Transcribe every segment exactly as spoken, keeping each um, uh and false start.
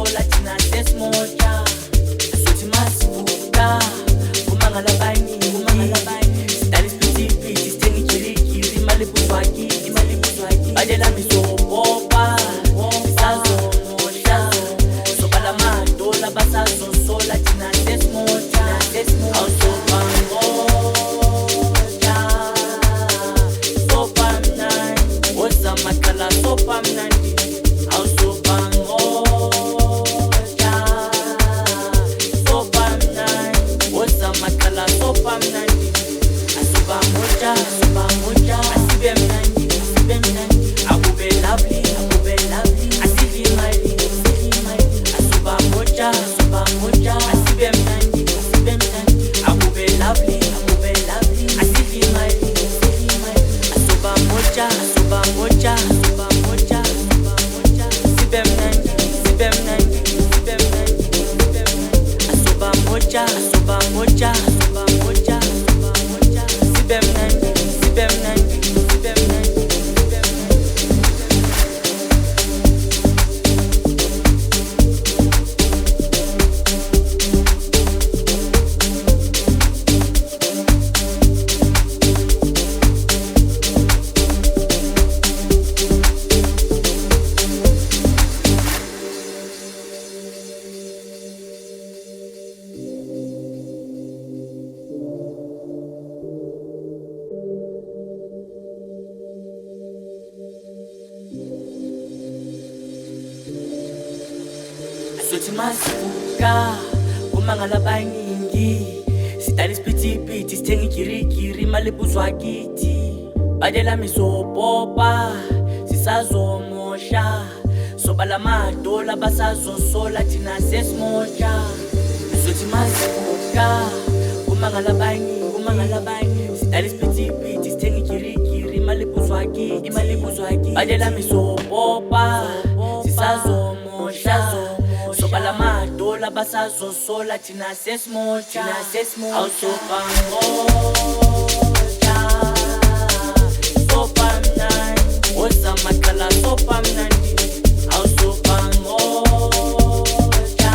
sola tina sesmoja asuthi masibuka kumangala bani kumangala bani sidali spitipiti sithenga ijirikiri imali buzwaki imali buzwaki badela misoboba sazomosha sobala madola basazosola tina sesmoja sesmoja awusobangoja sopa mnandi ozamakala sopa mnandi awusobangoja sopa mnandi ozamakala sopa mnandi asobangoja asobangoja asibe mnandi asibe mnandi akube lovely akube lovely asibe mali asibe mali asobangoja asobangoja asibe mnandi asibe mnandi akube lovely akube lovely asibe mali asibe mali asobangoja asobangoja asobangoja asobangoja asibe mnandi asibe mnandi asibe mnandi asibe mnandi asobangoja asobangoja asobangoja asobangoja asibe mnandi asibe mnandi asibe mnandi asibe mnandi asuthi masibuka kumangala baningi sidali spitipiti sithenga ijirikiri imali buzwakiti badela misoboba sisazomosha sobala madola basazosola thina sesimoja asuthi masibuka kumangala baningi kumangala baningi sidali spitipiti sithenga ijirikiri imali buzwakiti imali buzwakiti badela misoboba sisazomosha sobala madola basazosola thina sesimoja thina sesimoja awusobangoja sopa mnandi ozamakala sopa mnandi awusobangoja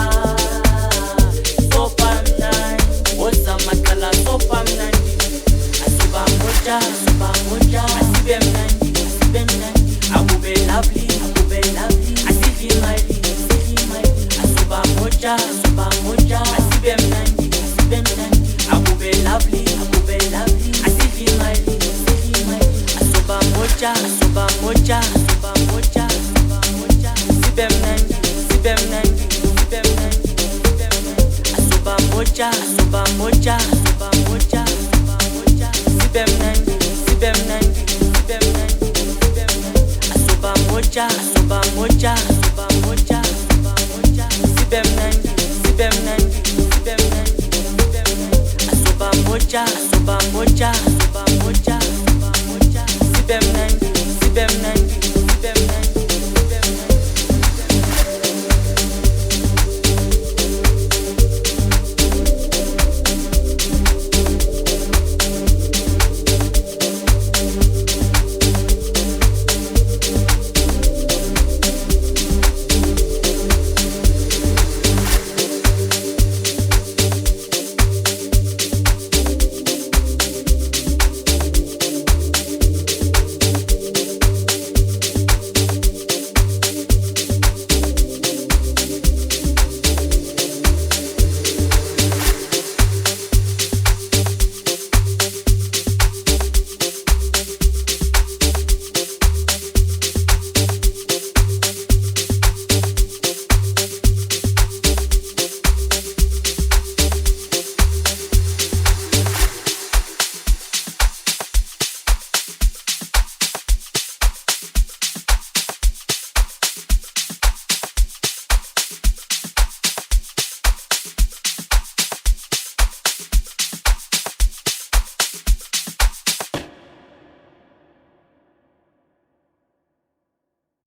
sopa mnandi ozamakala sopa mnandi asobangoja asobangoja asibe mnandi asibe mnandi akube lovely akube lovely asibe mali asibe mali asobangoja asobangoja asibe mnandi asibe mnandi akube lovely akube lovely asibe mali asibe mali asobangoja asobangoja asobangoja asobangoja asibe mnandi asibe mnandi asibe mnandi asibe mnandi asobangoja asobangoja asobangoja asobangoja asibe mnandi asibe mnandi asibe mnandi asibe mnandi asobangoja asobangoja asobangoja asobangoja asibe mnandi asibe mnandi asibe mnandi asibe mnandi asobangoja asobangoja asobangoja asobangoja asibe mnandi